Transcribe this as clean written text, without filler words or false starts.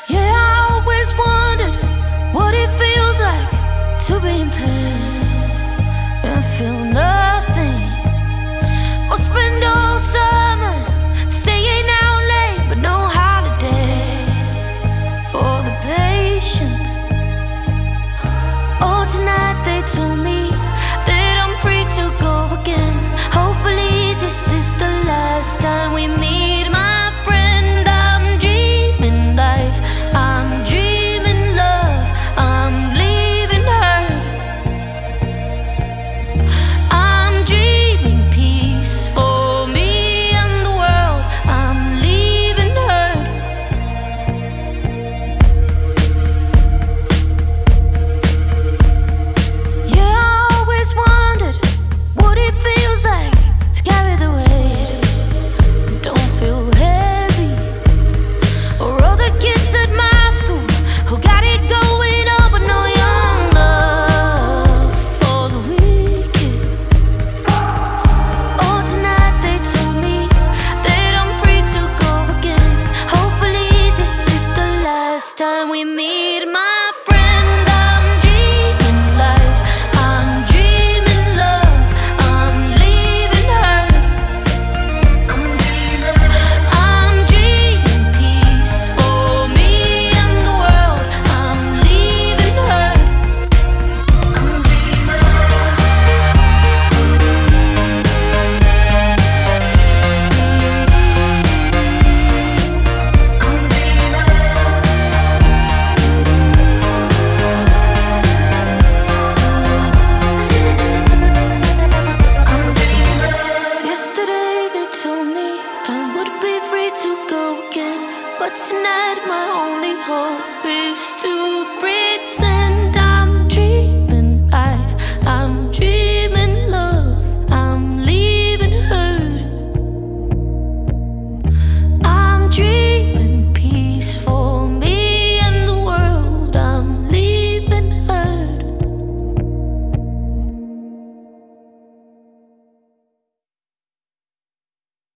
Yeah, I always wondered what it feels like to be in pain and feel nothing. Or spend all summer staying out late, but no holiday for the patience. Oh, tonight they told me that I'm free to go again. Hopefully this is the last time we meet, my friend. I'm dreaming life, I'm dreaming love, I'm leaving hurt. I'm dreaming peace for me and the world, I'm leaving hurt. Yeah, I always wondered what it feels like to carry the weight, but don't feel heavy. Or other kids at my school who got it going on, but no young love for the wicked. Oh, tonight they told me that I'm free to go again. Hopefully this is the last time we meet, my friend. I'm dreaming life, I'm dreaming love, I'm leaving hurt. I'm dreaming peace for me and the world, I'm leaving hurt. Yesterday they told me I would be free to go again, but tonight my only hope is to pretend.